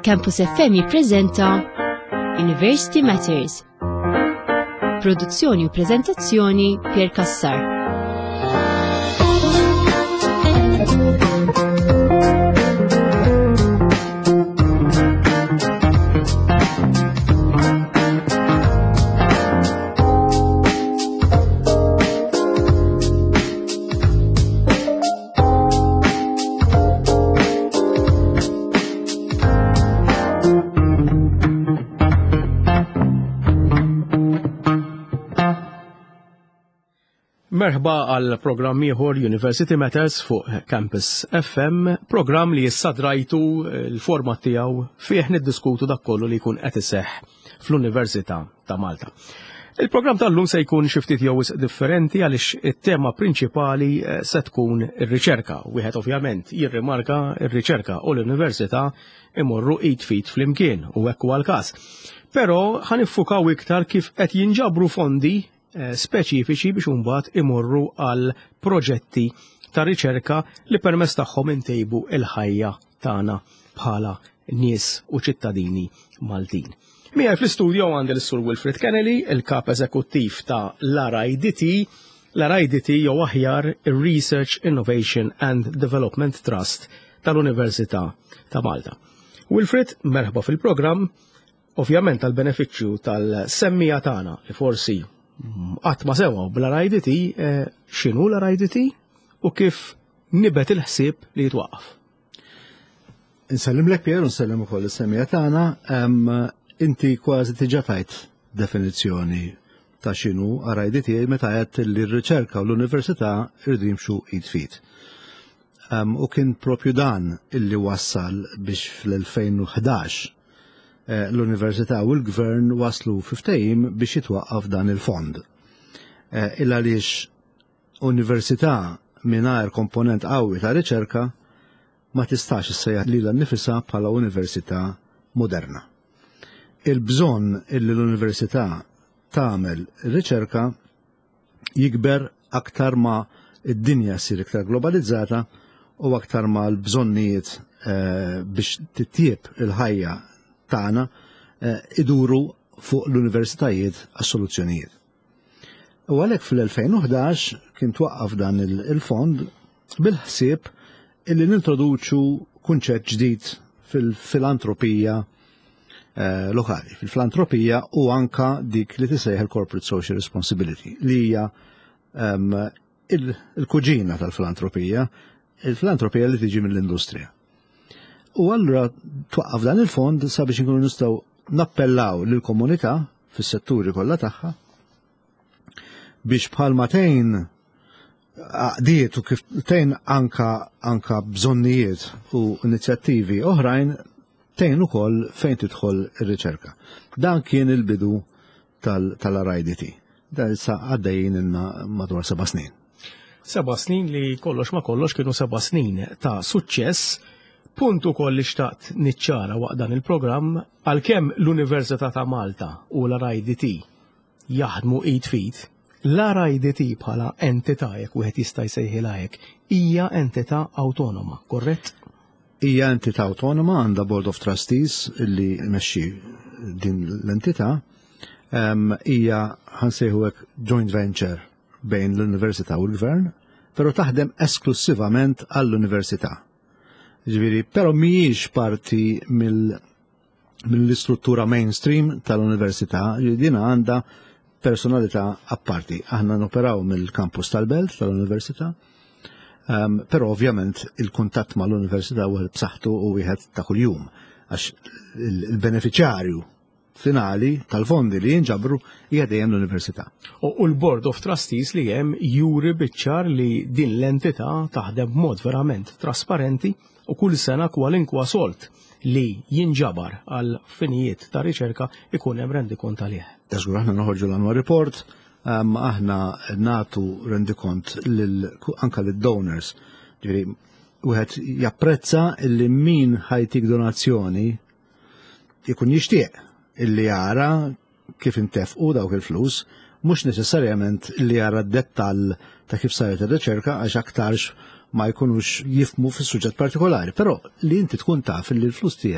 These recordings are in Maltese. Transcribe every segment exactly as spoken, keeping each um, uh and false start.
Campus F M jippreżenta University Matters. Produzzjoni u preżentazzjoni Pier Kassar. Merħba għal programm ieħor University Matters fuq Campus F M, programm li jissadrajtu l-format tiegħu fih niddiskutu dak kollu li jkun qed iseħħ fl-Università ta' Malta. Il-programm tal-lum se jkun xi ftit jew differenti għaliex it-tema prinċipali se tkun ir-riċerka. Wieħed ovvjament jirrimarka r-riċerka u l-Università imorru id fit flimkien u hekk huwa l-każ. Però ħaniffukaw iktar kif qed jinġabru fondi speċifiċi biex imbagħad imorru għal proġetti ta' riċerka li permezz tagħhom intejbu il-ħajja tagħna bħala nies u ċittadini Maltin. Miegħi fl-istudju għandi l-Sur Wilfred Kennelly, il-kap eżekuttiv ta' l-R I D T, l-R I D T jew aħjar ir-Research, Innovation and Development Trust tal-Università ta' Malta. Wilfred, merħba fil-programm, ovvjament tal-benefiċċju tal-semmija tagħna li forsi qatt ma sewa bl-R I D T, x'inhu l-R I D T u kif nibet il-ħsieb li jitwaqqaf. Insellimlek Pier u nsellim ukoll is-semmija tagħna, inti kważi tiġa tajt definizzjoni ta' x'inhu R I D T meta qed li r-riċerka u l-università jridu jimxu id fit. U kien propju dan illi wassal biex fl-elfejn u ħdax l-Università u l-Gvern waslu fiftejim biex jitwaqqaf dan il-fond. Illa għaliex università mingħajr komponent qawwi ta' riċerka ma tistax issejjaħ lilha nnifisha bħala università moderna. Il-bżonn illi l-università tagħmel riċerka jikber aktar ma id-dinja ssir iktar globalizzata u aktar ma l-bżonnijiet biex titjieb il-ħajja tagħna iduru fuq l-universitajiet għas-soluzzjonijiet. U għalhekk fil-elfejn u ħdax kien twaqqaf dan il-fond bil-ħsieb illi nintroduċu kunċett ġdid fil-filantropija lokali, fil-filantropija u anka dik li tisejħ il-Corporate Social Responsibility li hija il-kuġina tal-filantropija, il-filantropija li tiġi mill-industrija. U allura twaqqaf dan il-fond sabiex inkunu nistgħu nappellaw lill-komunità fis-setturi kollha tagħha biex bħalma tgħin għaqdiet u kif tgħin anka anka bżonnijiet u inizjattivi oħrajn tgħin ukoll fejn tidħol ir-riċerka. Dan kien il-bidu tal-R I D T. Dan issa għaddejjin ilna madwar seba' snin. Seba' snin li kollox ma kollox kienu seba' snin ta' suċċess. Punt ukoll li xtaqt niċċara waqt dan il-programm għalkemm l-Università ta' Malta u l-R I D T jaħdmu id fit, l-R I D T bħala entità jekk wieħed jista' jsejħilha hekk hija entità awtonoma, korrett? Hija entità awtonoma għandha Board of Trustees li jmexxi din l-entità, hija ħansejħu hekk joint venture bejn l-Università u l-Gvern, però taħdem esklusivament għall-Università. Ġifieri, però mhijiex parti mill-istruttura mainstream tal-Università, din għandha personalità apparti. Aħna noperaw mill-kampus tal-Belt tal-Università, però ovvjament il-kuntatt mal-Università wieħed b'saħħtu u wieħed ta' kuljum għax il-beneficjarju finali tal-fondi li jinġabru hija dejjem l-Università. U l-Board of Trustees li hemm juri biċ-ċar li din l-entità taħdem b'mod verament trasparenti u kull sena kwalinkwa solt li jinġabar għal finijiet ta' riċerka ikun hemm rendikont għalih. Eżgur aħna noħorġu l-annual report, aħna nagħtu rendikont anke lid-donors. Ġifieri wieħed japprezza illi min ħajtik donazzjoni ikun jixtieq illi jara kif intefqu dawk il-flus, mhux neċessarjament illi jara d-dettall ta' kif saret ir-riċerka għax aktarx ma jkunux jifmu fis-suġġett partikolari, però li inti tkun taf li l-flus tiegħek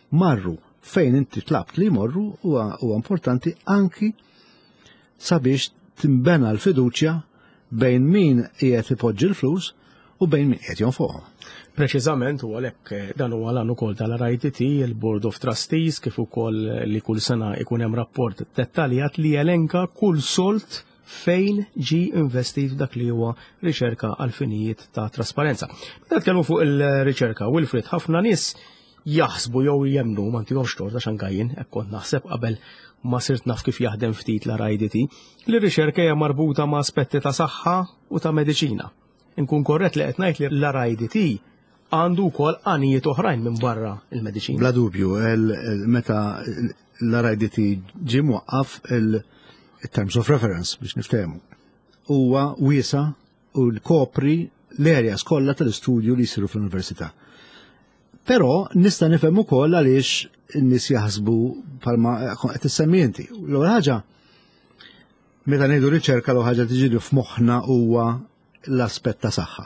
marru fejn inti tlabt li jmorru huwa importanti anki sabiex timbena l-fiduċja bejn min qiegħed ipoġġi l-flus u bejn min qiegħed jonfoqhom. Preċiżament u għalhekk dan huwa l-għan ukoll tal-R I D T, il-Board of Trustees, kif ukoll li kull sena ikun hemm rapport dettaljat li jelenka kull solt fejn ġi investit dak li huwa riċerka għal finijiet ta' trasparenza. Meta tkellmu fuq il-riċerka, Wilfred, ħafna nies jaħsbu jew jemnu ma ntihomx tort għax ankajjin, hekk kont naħseb qabel ma sirt naf kif jaħdem ftit l-R I D T, li r-riċerka hija marbuta ma' aspetti ta' saħħa u ta' mediċina. Inkun korrett li qed ngħid li l-R I D T għandu wkoll għanijiet oħrajn minn barra il-mediċina. Bla dubju, meta l-R I D T ġie mwaqqaf il-terms of reference biex niftehmu. Huwa wiesa u l-kopri l-areas kollha tal-istudju li jsiru fl-università. Però nista' nifhem ukoll għaliex in-nies jaħsbu bħalma qed issemmi inti. L-ewwel ħaġa meta ngħidu riċerka l ħaġa tiġi f'moħħna huwa l-aspett ta' saħħa.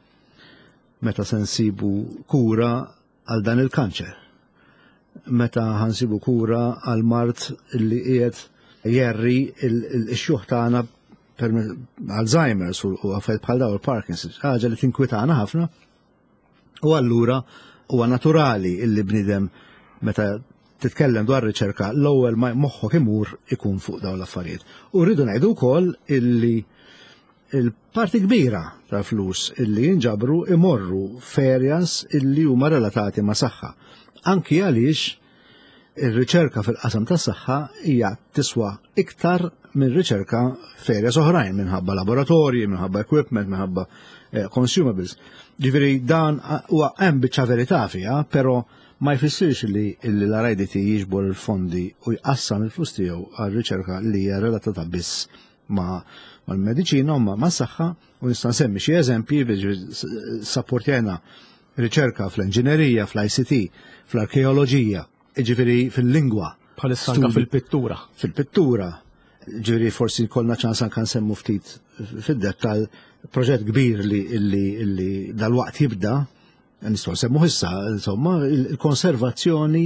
Meta se nsibu kura għal dan il-kanċer. Meta ħansibu kura għal mart li qiegħed jerri l-xjuħ tagħna per Alzheimer's u affarijiet bħal dawn il-Parkinson's, ħaġa li tinkwitana ħafna. U allura huwa naturali illi bnidem meta titkellem dwar riċerka l-ewwel ma moħħok imur ikun fuq dawn l-affarijiet. U rridu ngħidu wkoll illi il-parti kbira ta' flus illi jinġabru imorru f'areas illi huma relatati ma' saħħa. Anki għaliex ir-riċerka fil-qasam tas-saħħa hija tiswa iktar minn riċerka f'areas oħrajn minħabba laboratorji, minħabba equipment, minħabba eh, consumables. Ġifieri dan huwa hemm biċċa verità fiha, però ma jfissirx li l-R I D T jiġbor il-fondi u jqassam il-flus tiegħu għal-riċerka li hija relatata biss ma' mal-mediċina u ma' s-saħħa, u nista' nsemmi xi eżempji biex sapportjena riċerka fl-inġinerija, fl-I C T, fl-arkeoloġija, ġifieri fil-lingwa. Bħalissa fil-pittura. Fil-pittura. Ġifieri forsi kollna ċans anke nsemmu ftit fid-dettall proġett kbir li li dal-waqt jibda, nistgħu nsemmu issa, insomma, il-konservazzjoni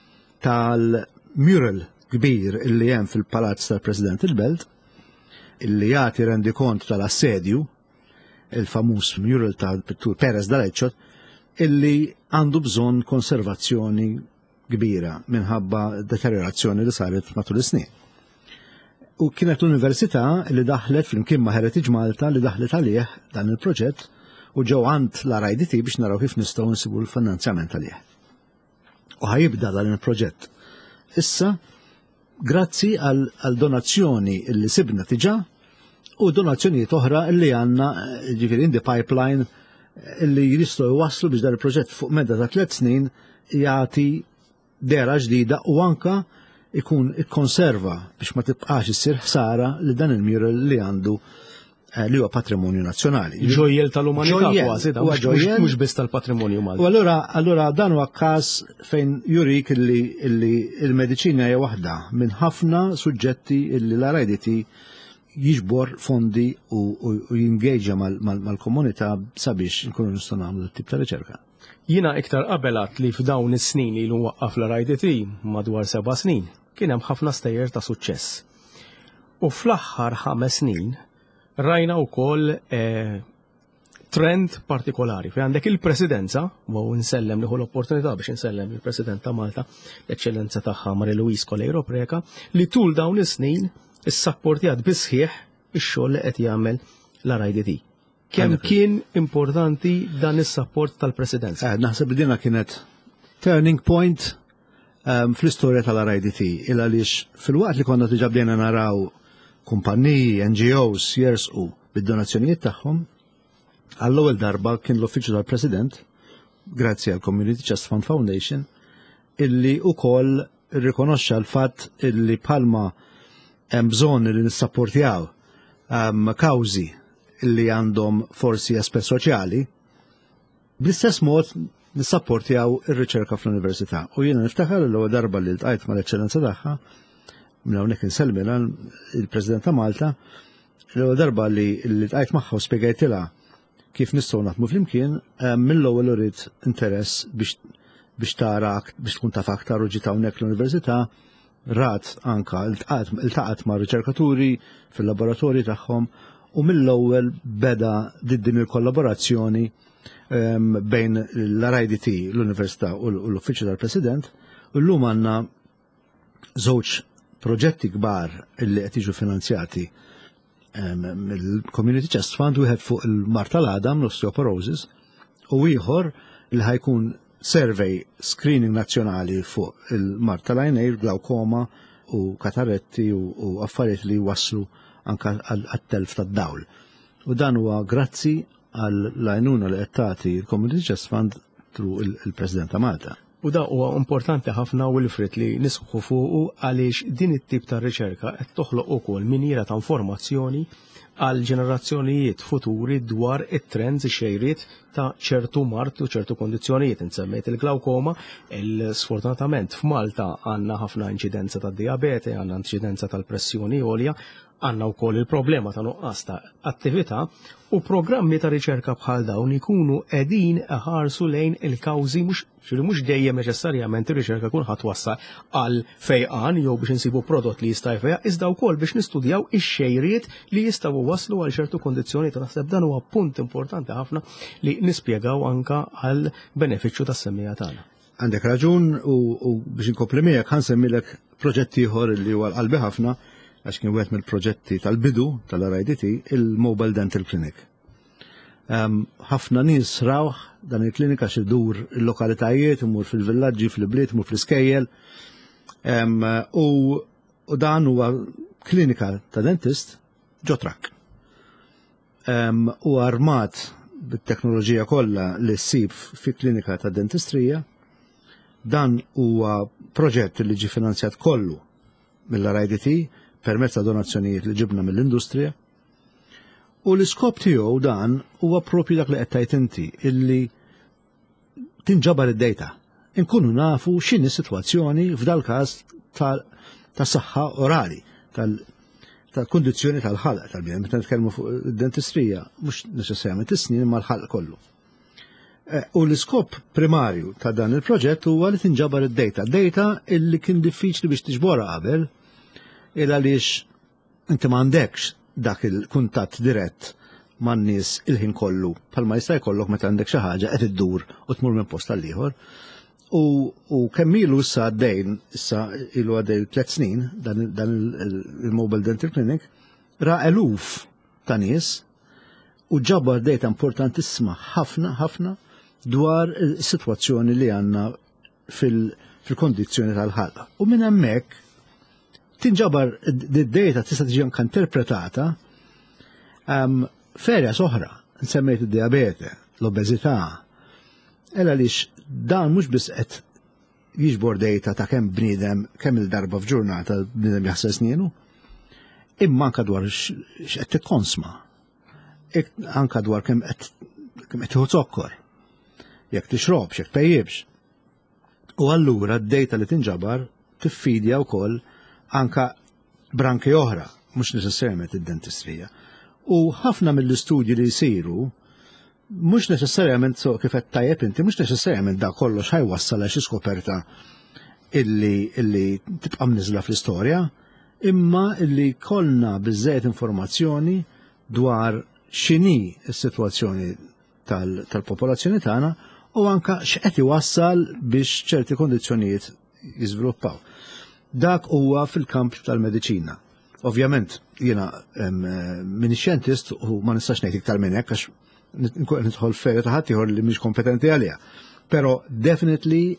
tal-mural kbir illi hemm fil-Palazz tal-President il-Belt, illi jagħti rendi kont tal-assedju, il-famuż mural tal-pittur Perez dal-Eċċot, illi għandu bżonn konservazzjoni kbira minħabba deteriorazzjoni li saret matul is-snin. U kienet l-Università li daħlet flimkien ma' Heritage Malta li daħlet għalih dan il-proġett u ġew għand l-R I D T biex naraw kif nistgħu nsibu l-finanzjament għalih. U ħajibda dan il-proġett. Issa, grazzi għal donazzjoni li sibna tiġa u donazzjonijiet oħra li għandna ġifieri in the pipeline li jistgħu jwasslu biex dan il-proġett fuq medda ta' tliet snin jagħti dera ġdida u anka ikun ikkonserva biex ma tibqax issir ħsara li dan il-mural li għandu li huwa patrimonju nazzjonali. Ġojjel tal-umanità kważi, mhux biss tal-patrimonju Malti. U allura allura dan huwa każ fejn jurik illi il-mediċina hija waħda minn ħafna suġġetti illi l-R I D T jiġbor fondi u jingeġġa mal-komunità sabiex nkunu nistgħu nagħmlu tip ta' riċerka. Jiena iktar qabelat li f'dawn is-snin li waqqaf l-R I D T madwar seba' snin kien hemm ħafna stejjer ta' suċċess. U fl-aħħar ħames snin rajna wkoll trend partikolari fejn għandek il-presidenza, u nsellem liħu l-opportunità biex insellem il-President ta' Malta, l-eċċellenza tagħha Marie-Louise Colejro Preca, li tul dawn is-snin issapportjat bisħieħ ix-xogħol li qed jagħmel l-R I D T. Kemm kien importanti dan is-sapport tal-Presidenza? Naħseb li dinha kienet turning point fl-istorja tal-R I D T, il għaliex fil-waqt li konna diġà bdejna naraw kumpanniji, N G Os jersqu bid-donazzjonijiet tagħhom, għall-ewwel darba kien l-Uffiċċju tal-President, grazzi għal Community Trust Fund Foundation, illi wkoll irrikonoxxa l-fatt illi bħalma hemm bżonn li nissapportjaw kawżi illi għandhom forsi aspett soċjali, bl-istess mod nissapportjaw ir-riċerka fl-Università. U jiena niftakar l-ewwel darba li ltqajt mal-eċċellenza tagħha minn hawnhekk insellmilha il-President ta' Malta, l-ewwel darba li ltqajt magħha u spjegajtilha kif nistgħu naħdmu flimkien, mill-ewwel urid interess biex biex tara biex tkun taf aktar u ġiet hawnhekk l-Università, rat anka iltaqat ma' riċerkaturi fil-laboratorji tagħhom u mill-ewwel beda din il-kollaborazzjoni bejn l-R I D T, l-Università u l-Uffiċċju tal-President, u llum għandna żewġ proġetti kbar illi qed jiġu finanzjati mill-Community Chest Fund, wieħed fuq il-Mart tal-Għadam, l-osteoporosis, u ieħor li ħajkun survey screening nazzjonali fuq il-Mart tal-għajnej, il-glaukoma u kataretti u affarijiet li waslu anka għat-telf tad-dawl. U dan huwa grazzi għall-għajnuna li qed tagħti il-Community Chest Fund tru il-President ta' Malta. U da huwa importanti ħafna Wilfred li nisħu fuqu għaliex din it-tip ta' riċerka qed toħloq ukoll miniera ta' informazzjoni għal ġenerazzjonijiet futuri dwar it-trends xejriet ta' ċertu mart u ċertu kondizzjonijiet. Insemmejt il-glaukoma, il-sfortunatament f'Malta għandna ħafna inċidenza ta' diabete, għandna inċidenza tal-pressjoni għolja, għandna wkoll il-problema ta' nuqqas ta' attività u programmi ta' riċerka bħal dawn ikunu qegħdin iħarsu lejn il-kawżi mhux xiru mhux dejjem neċessarjament ir-riċerka kun ħadd wassal għal fejqan jew biex insibu prodott li jista' jfejaq, iżda wkoll biex nistudjaw ix-xejriet li jistgħu waslu għal ċertu kondizzjoni ta' naħseb dan huwa punt importanti ħafna li nispjegaw anka għal benefiċċju tas-semmija tagħna. Għandek raġun u biex inkompli miegħek ħansemmilek proġett ieħor li huwa qalbi ħafna għax kien wieħed mill-proġetti tal-bidu tal-R I D T, il-Mobile Dental Clinic. Ħafna nies rawh dan il-klinika xi dur il-lokalitajiet, imur fil-villaġġi, fil-bliet, imur fl-iskejjel. U dan huwa klinika ta' dentist ġo Trakk. U armat bit-teknoloġija kollha li ssib fi klinika ta' dentistrija. Dan huwa proġett li ġie finanzjat kollu mill-R I D T permezz ta' donazzjonijiet li ġibna mill-industrija. U l-iskop tiegħu dan huwa proprju dak li qed tgħid inti, illi tinġabar id-dejta. Inkunu nafu x'inhi s-sitwazzjoni f'dal każ ta' saħħa orali, tal-kundizzjoni tal-ħalq tal-bnien. Meta nitkellmu fuq id-dentistrija, mhux neċessarjament is-snin imma l-ħalq kollu. U l-iskop primarju ta' dan il-proġett huwa li tinġabar id-dejta. Dejta illi kien diffiċli biex tiġbora qabel, il għaliex inti m'għandekx dak il-kuntatt dirett man-nies il-ħin kollu, bħalma jista' jkollok meta għandek xi ħaġa qed iddur u tmur minn post għal ieħor. U kemm ilu issa għaddejn, issa ilu għaddej tliet snin dan il-Mobile Dental Clinic, ra eluf ta' nies u ġabbar dejta importantissima ħafna ħafna dwar is-sitwazzjoni li għandna fil-kondizzjoni tal-ħalqa. U minn hemmhekk tinġabar id-data tista' tiġi anke interpretata f'areas oħra, nsemmejt id-diabete, l-obeżità. Ela għaliex dan mhux biss qed jiġbor data ta' kemm bniedem kemm il-darba f'ġurnata bniedem jaħsel snienu, imma anke dwar x'qed tikkonsma. Anke dwar kemm qed kemm qed tieħu zokkor, jekk tixrobx, jekk tejjibx. U allura d-data li tinġabar tiffidja wkoll anka branki oħra, mhux neċessarjament id-dentistrija. U ħafna mill-istudji li jsiru, mhux neċessarjament so kif qed tajjeb inti, mhux neċessarjament da kollox ħajwassal għal xi skoperta illi illi tibqa' mniżla fl-istorja, imma illi kollna biżżejjed informazzjoni dwar x'inhi s-sitwazzjoni tal-popolazzjoni tagħna u anke x'qed iwassal biex ċerti kondizzjonijiet jiżviluppaw. Dak huwa fil-kamp tal-mediċina. Ovvjament, jiena minix xjentist u ma nistax ngħid iktar minn hekk għax nidħol f'ferja ta' ħadd ieħor li mhix kompetenti għaliha. Però definitely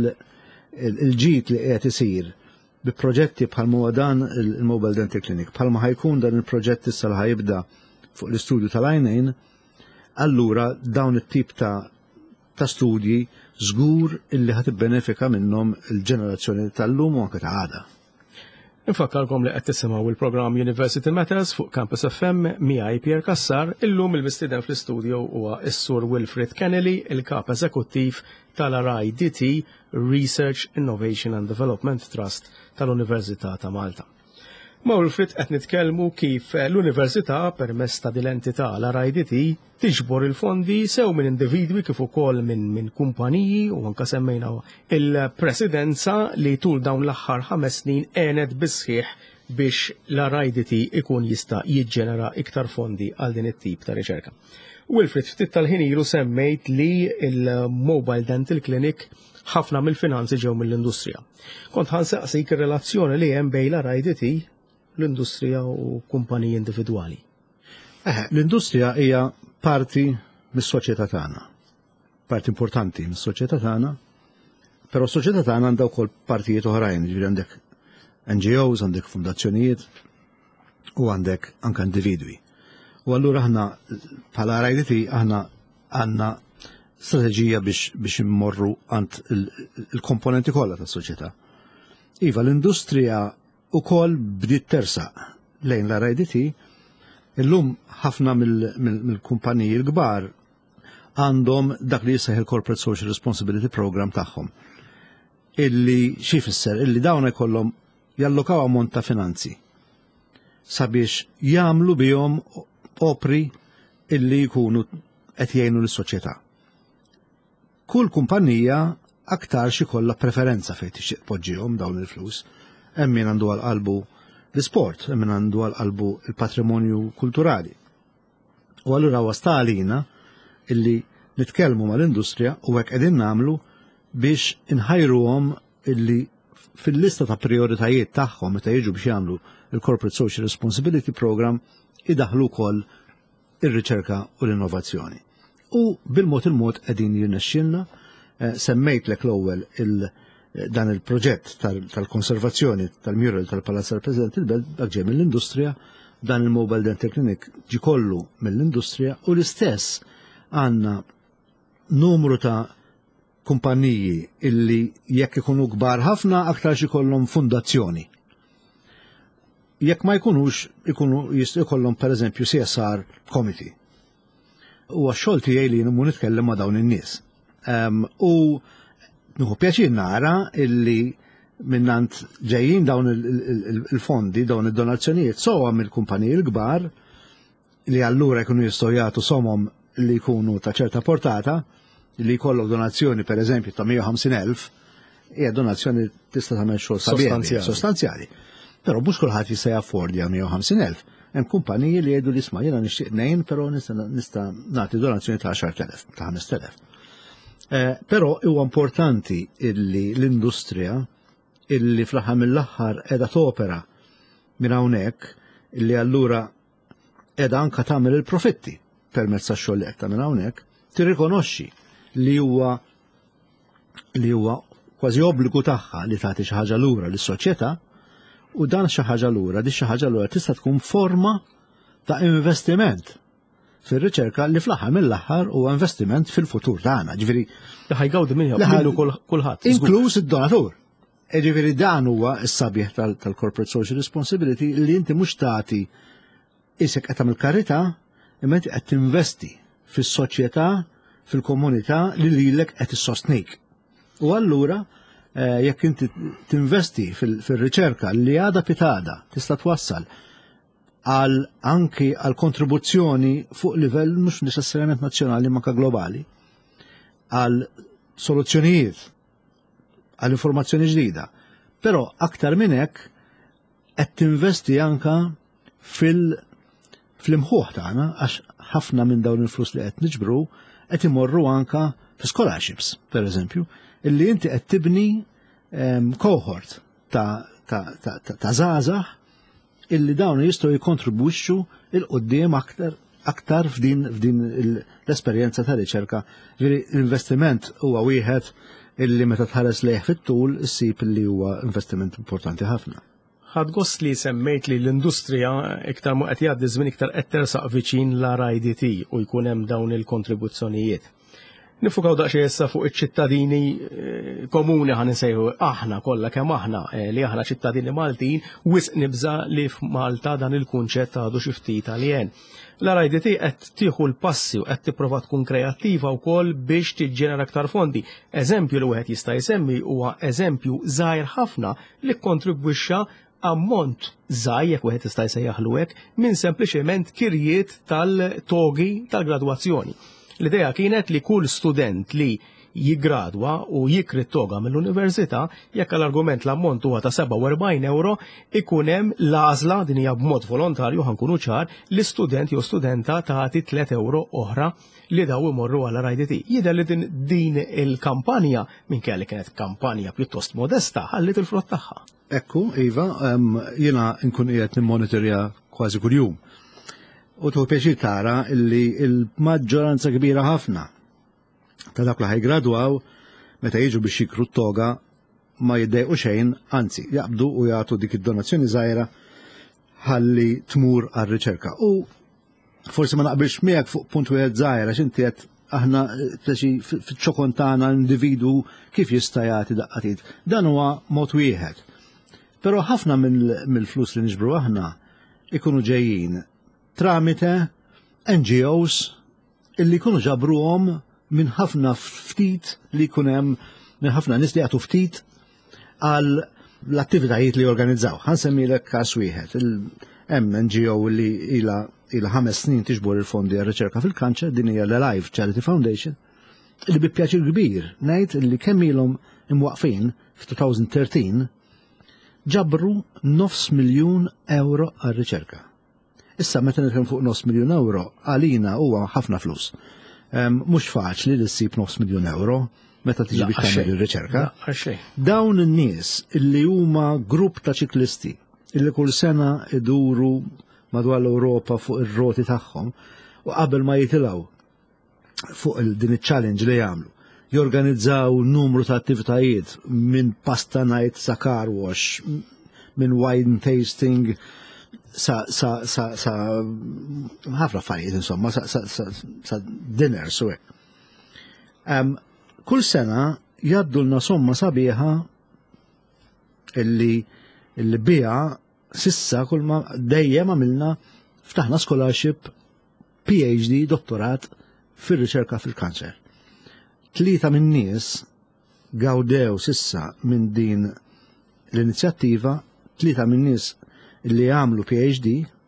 il-ġid li qed isir bi proġetti bħal huwa dan il-Mobile Dental Clinic, bħalma ħajkun dan il-proġett issa li ħajibda fuq l-istudju tal-għajnejn, allura dawn it-tip ta' ta' studji żgur illi ħad ibbenefika minnhom il-ġenerazzjoni tal-lum u anke ta' għada. Infakkarkom li qed tisimgħu il-programm University Matters fuq Campus F M miegħi Pierre Kassar, illum il-mistieden fl-istudju huwa s-Sur Wilfred Kennelly, il-Kap Eżekuttiv tal-R I D T Research, Innovation and Development Trust tal-Università ta' Malta. Ma' Wilfred qed nitkellmu kif l-Università permezz ta' din l-entità l-R I D T tiġbor il-fondi sew minn individwi kif ukoll minn min kumpaniji u anke semmejna il-Presidenza li tul dawn l-aħħar ħames snin għenet bisħieħ biex l-R I D T ikun jista' jiġġenera iktar fondi għal din it-tip ta' riċerka. Wilfred, ftit tal-ħin ilu semmejt li il-Mobile Dental Clinic ħafna mill-finanzi ġew mill-industrija. Kont ħansaqsik ir-relazzjoni li hemm bejn l-R I D T l-industrija u kumpaniji individwali. Eh, l-industrija hija parti mis-soċjetà tagħna. Parti importanti mis-soċjetà tagħna, però s-soċjetà tagħna għandha wkoll partijiet oħrajn, ġifieri għandek N G Os, għandek fundazzjonijiet u għandek anke individwi. U allura aħna bħala R I D T aħna għandna strateġija biex biex immorru għand il-komponenti kollha tas-soċjetà. Iva l-industrija ukoll bdiet tersaq lejn l-R I D T, illum ħafna mill-kumpaniji l-kbar għandhom dak li jisseħ il-Corporate Social Responsibility Program tagħhom. Illi xi jfisser illi dawn ikollhom jallokaw ammont ta' finanzi sabiex jagħmlu bihom opri illi jkunu qed jgħinu lis-soċjetà. Kull kumpanija aktar xi kollha preferenza fejn tixtieq tpoġġihom dawn il-flus. Hemm min għandu għal-qalbu l-isport, hemm min għandu għal-qalbu il-patrimonju kulturali. U allura huwa sta għalina illi nitkellmu mal-industrija u hekk qegħdin nagħmlu biex inħajruhom illi fil-lista ta' prioritajiet tagħhom meta jiġu biex jagħmlu il-Corporate Social Responsibility Program idaħlu wkoll ir-riċerka u l-innovazzjoni. U bil-mod il-mod qegħdin jirnexxilna, semmejtlek l-ewwel il- dan il-proġett tal-konservazzjoni tal-mural tal-Palazz tal-President il-Belt dak ġej mill-industrija, dan il-Mobile Dental Clinic ġi kollu mill-industrija u l-istess għandna numru ta' kumpaniji illi jekk ikunu kbar ħafna aktar xi kollhom fundazzjoni. Jekk ma jkunux ikunu jistgħu jkollhom pereżempju C S R committee. U għax-xogħol tiegħi li nimmu nitkellem ma' dawn in-nies. U Nuhu pjaċir nara illi minnant ġejjin dawn il-fondi, dawn il-donazzjonijiet, sowa mill-kumpaniji l-kbar li allura jkunu jistgħu jagħtu somom li jkunu ta' ċerta portata, li jkollok donazzjoni per eżempju ta' mija u ħamsin elf, hija donazzjoni tista' tagħmel xogħol sabiħ sostanzjali. Però mhux kulħadd jista' jaffordja mija u ħamsin elf. Hemm kumpaniji li jgħidu li isma' jiena nixtieq ngħin, però nista' nagħti donazzjoni ta' għaxar elef, ta' ħames elef. Eh, però huwa importanti illi l-industrija illi fl-aħħar mill-aħħar qiegħda topera minn hawnhekk illi allura qiegħda anke tagħmel il-profitti permezz tax-xogħol li qed tagħmel hawnhekk, tirrikonoxxi li huwa li huwa kważi obbligu tagħha li tagħti xi ħaġa lura lis-soċjetà u dan xi ħaġa lura, di xi ħaġa lura tista' tkun forma ta' investiment fil-riċerka li fl-aħħar mill-aħħar huwa investiment fil-futur tagħna. Ġifieri li ħajgawdi minnu kulħadd. Inkluż id-donatur. Ġifieri dan huwa s-sabjeħ tal-Corporate Social Responsibility li inti mhux tagħti isek qed tagħmel karità imma inti qed tinvesti fis-soċjetà, fil-komunità li lilek qed issostnik. U allura jekk inti tinvesti fil-riċerka li għadha pitada tista' twassal għal anki għal kontribuzzjoni fuq livell mhux necessarjament nazzjonali ma ka globali, għal soluzzjonijiet, għal informazzjoni ġdida. Però aktar minn hekk qed tinvesti anka fil-imħuħ tagħna għax ħafna minn dawn il-flus li qed niġbru qed imorru anka fi scholarships, pereżempju, illi inti qed tibni cohort ta' żgħażagħ illi dawn jistgħu jikkontribwixxu il-qudiem aktar aktar f'din f'din l-esperjenza ta' riċerka. L-investiment huwa wieħed illi meta tħares lejh fit-tul issib illi huwa investiment importanti ħafna. Ħadd gost li semmejt li l-industrija iktar ma qed jgħaddi żmien iktar qed tersaq viċin l-R I D T u jkun hemm dawn il-kontribuzzjonijiet. Nifukaw daqsxejn issa fuq iċ-ċittadini komuni ħan insejħu aħna kollha kemm aħna li aħna ċittadini Maltin wisq nibża li f'Malta dan il-kunċett għadu xi ftit għalien. L-R I D T qed tieħu l-passi u qed tipprova tkun kreattiva wkoll biex tiġġenera aktar fondi. Eżempju li wieħed jista' jsemmi huwa eżempju żgħir ħafna li kkontribwixxa ammont żgħir jekk wieħed jista' jsejjaħlu hekk minn sempliċement kirjiet tal-togi tal-gradwazzjoni. L-idea kienet li kull student li jiggradwa u jikri toga mill-università jekk l-argument l-ammont huwa ta' seba' u erbgħin euro ikun hemm l-għażla din hija b'mod volontarju ħankunu ċar li student jew studenta tagħti tliet euro oħra li daw imorru għal R I D T. Jidher li din, din il-kampanja minkejja li kienet kampanja pjuttost modesta ħallit il-frott tagħha. Ekku, Iva, um, jiena nkun qiegħed nimmonitorja kważi kuljum. U tu pjaċir tara illi il-maġġoranza kbira ħafna ta' dak li ħajgradwaw meta jiġu biex jikru t-toga ma jiddejqu xejn, anzi jaqbdu u jagħtu dik id-donazzjoni żgħira ħalli tmur għar-riċerka. U forsi ma naqbilx miegħek fuq punt wieħed żgħira għax inti qed aħna fiċ-ċokon tagħna l-individu kif jista' jagħti daqqatit. Dan huwa mod wieħed. Però ħafna mill-flus li niġbru aħna ikunu ġejjin tramite N G Os illi jkunu ġabruhom minn ħafna ftit li jkun hemm minn ħafna nies li jagħtu ftit għal l-attivitajiet li jorganizzaw. Ħansemmilek każ wieħed. Hemm N G O li ilha ilha ħames snin tiġbor il-fondi għar-riċerka fil-kanċer, din hija l-Alive Charity Foundation, li bi pjaċir kbir ngħid li kemm ilhom imwaqfin f'twenty thirteen ġabru nofs miljun euro għar-riċerka. Issa meta nitkellem fuq nofs miljun euro għalina huwa ħafna flus. Mhux faċli li ssib nofs miljun euro meta tiġi biex tagħmel ir-riċerka. Dawn in-nies illi huma grupp ta' ċiklisti illi kull sena iduru madwar l-Ewropa fuq ir-roti tagħhom u qabel ma jitilgħu fuq din iċ-challenge li jagħmlu jorganizzaw numru ta' attivitajiet minn pasta night sa car wash, minn wine tasting sa sa sa sa ħafna affarijiet insomma sa sa sa, sa dinner so um, kull sena jaddulna somma sabiħa illi illi bija sissa kull ma dejjem għamilna ftaħna scholarship P H D dottorat fir-riċerka fil-kanċer. Tlieta minn nies gawdew sissa minn din l-inizjattiva, tlieta minn nies illi għamlu P H D,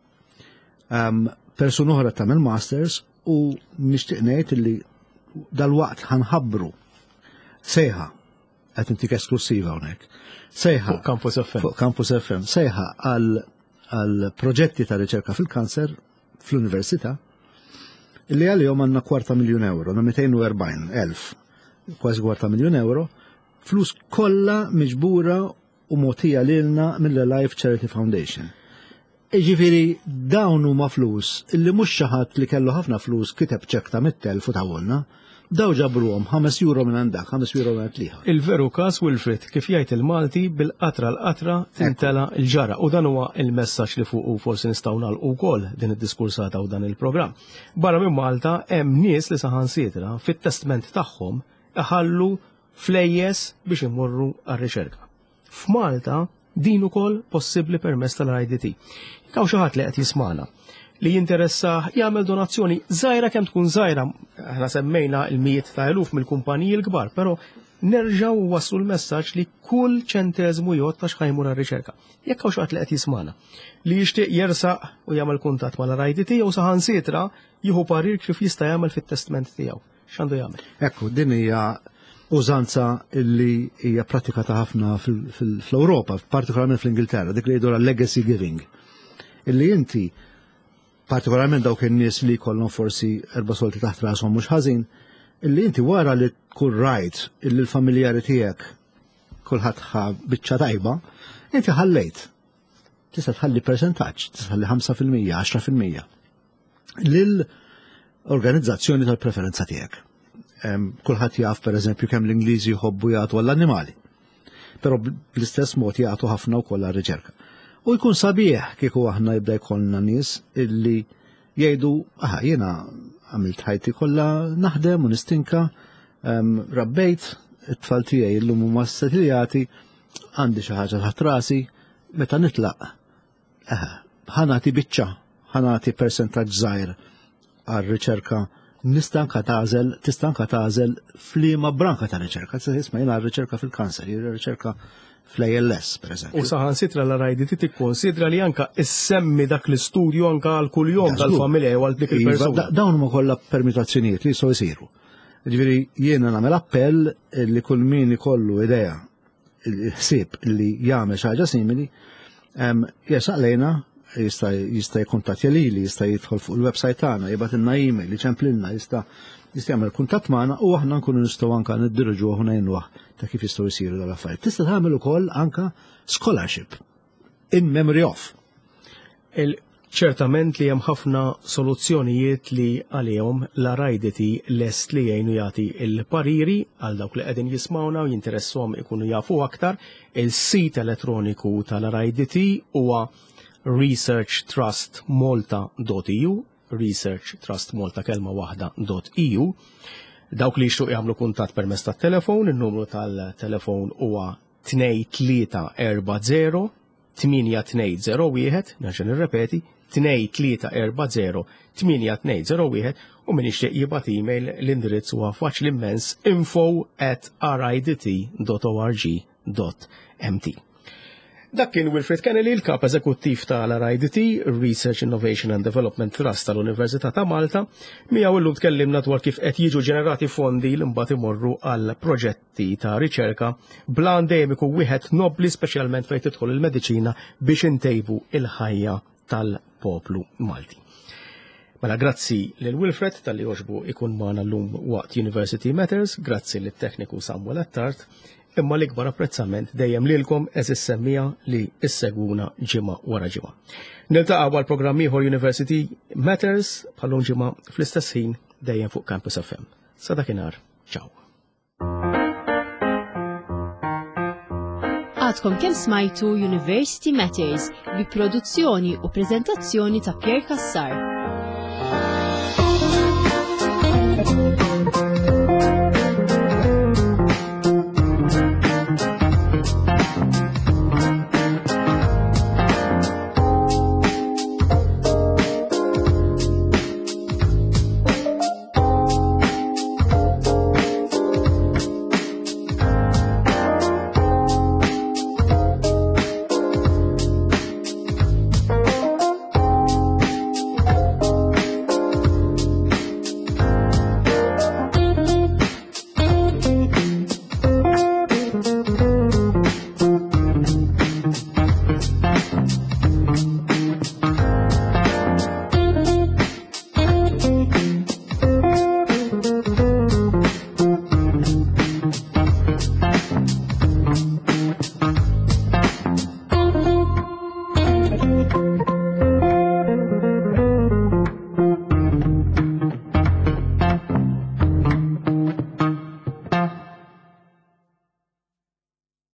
um, persun oħra tagħmel masters u nixtieq ngħid illi dal-waqt ħanħabbru sejħa qed intik esklusiva hawnhekk. Sejħa fuq Campus F M. Fuq Campus F M. Sejħa għal proġetti ta' riċerka fil-kanser fl-università illi għalihom għandna kwarta miljun euro, na mئتين وأربعين ألف, kważi kwarta miljun euro, flus kollha miġbura u motija lilna mill-Alive Charity Foundation. Iġifieri dawn huma flus illi mhux xi ħadd li kellu ħafna flus kiteb ċekk ta' mit-telf u tawolna, daw ġabruhom ħames euro minn għandak, ħames euro minn tliħa. Il-veru każ Wilfred kif jgħid il-Malti bil-qatra l-qatra tintela l-ġara u dan huwa il-messaġġ li fuq forsi nistgħu nagħlqu wkoll din id-diskursata u dan il-programm. Barra minn Malta hemm nies li saħansietra fit-testament tagħhom iħallu flejjes biex imorru għar-riċerka. F'Malta din ukoll possibbli permezz tal-R I D T. Kaw xi ħadd li qed jismana li jinteressa jagħmel donazzjoni żgħira kemm tkun żgħira, aħna semmejna l-mijiet ta' eluf mill-kumpaniji l-kbar, però nerġgħu waslu l-messaġġ li kull ċenteżmu jgħod ta' x'ħajmur għar-riċerka. Jekk hawn xi ħadd li qed jismana li jixtieq jersaq u jagħmel kuntatt mal-R I D T jew saħansietra jieħu parir kif jista' jagħmel fit-testament tiegħu. X'għandu jagħmel? Ekku, din hija użanza illi hija pratikata ħafna fl-Ewropa, partikolarment fl-Ingilterra, dik li jgħidu legacy giving. Illi inti partikolarment dawk in-nies li jkollhom forsi erba' solti taħt rashom mhux ħażin, illi inti wara li tkun rajt illi l-familjari tiegħek kulħadd ħa biċċa tajba, inti ħallejt. Tista' tħalli persentaġġ, tista' tħalli ħamsa fil-mija, għaxra fil-mija lill-organizzazzjoni tal-preferenza tiegħek. Kulħadd jaf pereżempju kemm l-Ingliżi jħobbu jagħtu għall-annimali, però bl-istess mod jagħtu ħafna wkoll għar-riċerka. U jkun sabiħ kieku aħna jibda jkollna nies illi jgħidu aha jiena għamilt ħajti kollha naħdem u nistinka, rabbejt it-tfal tiegħi llum huma settiljati, għandi xi ħaġa taħt rasi, meta nitlaq aha ħanati biċċa, ħanati persentaġġ żgħir għar-riċerka nista' anke tażel, tista' anke tażel f'liema branka ta' riċerka, tista' tisma' jiena riċerka fil-kanser, riċerka fl-A L S, per eżempju. U saħansitra l-R I D T tikkonsidra li anka issemmi dak l-istudju anka għal kuljum tal-familja u għal dik il-persuna. Dawn huma kollha permutazzjonijiet li jistgħu jsiru. Ġifieri jiena nagħmel appell li kull min ikollu idea ħsieb li jagħmel xi ħaġa simili, jesaq lejna jista' jista' jikkuntattja lili, jista' jidħol fuq il-website tagħna, jibgħatilna email, jiċemplilna, jista' jista' jagħmel kuntatt magħna u aħna nkunu nistgħu anke niddirġuh u ngħinuh ta' kif jistgħu jsiru dal-affarijiet. Tista' tagħmel ukoll anke scholarship in memory of. Ċertament li hemm ħafna soluzzjonijiet li għalihom l-R I D T lest li jgħinu jagħti il-pariri għal dawk li qegħdin jismawna u jinteresshom ikunu jafu aktar. Il-sit elettroniku tal-R I D T huwa research trust malta dot E U, research trust malta kelma waħda dot E U. Dawk li jixtuq jagħmlu kuntatt permezz tat-telefon, in-numru tal-telefon huwa tnejn tlieta erba' zero tminja tnejn zero wieħed, nerġa' nirrepeti, tnejn tlieta erba' zero tminja tnejn zero wieħed u min jixtieq jibgħat email l-indirizz huwa faċli immens info at r i d t dot org dot m t. Dak kien Wilfred Kennelly, il-kap eżekuttiv tal-R I D T, Research Innovation and Development Trust tal-Università ta' Malta, miegħu illum tkellimna dwar kif qed jiġu ġenerati fondi li mbagħad imorru għal proġetti ta' riċerka blan dejjem ikun wieħed nobbli speċjalment fejn tidħol il-mediċina biex intejbu il-ħajja tal-poplu Malti. Mela grazzi lil Wilfred tal-li għoġbu ikun magħna llum waqt University Matters, grazzi lit-tekniku Samuel Attard, imma l-ikbar apprezzament dejjem lilkom eżis semmija li issegwuna ġimgħa wara ġimgħa. Niltaqgħu għal programm ieħor University Matters bħallum ġimgħa fl-istess ħin dejjem fuq Campus F M. Sa dakinhar, ċaw. Għadkom kemm smajtu University Matters bi produzzjoni u preżentazzjoni ta' Pierre Cassar.